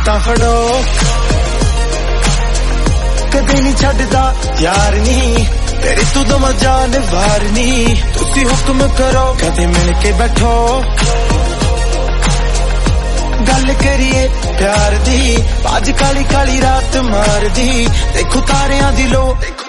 तां फड़ो कदे नहीं छड्डदा यार नी तेरी तू दम जान वार नी तुसी हुक्म करो कदे मिल के बैठो गल करिए प्यार दी अज काली काली रात मार दी देखो तारियां दी लो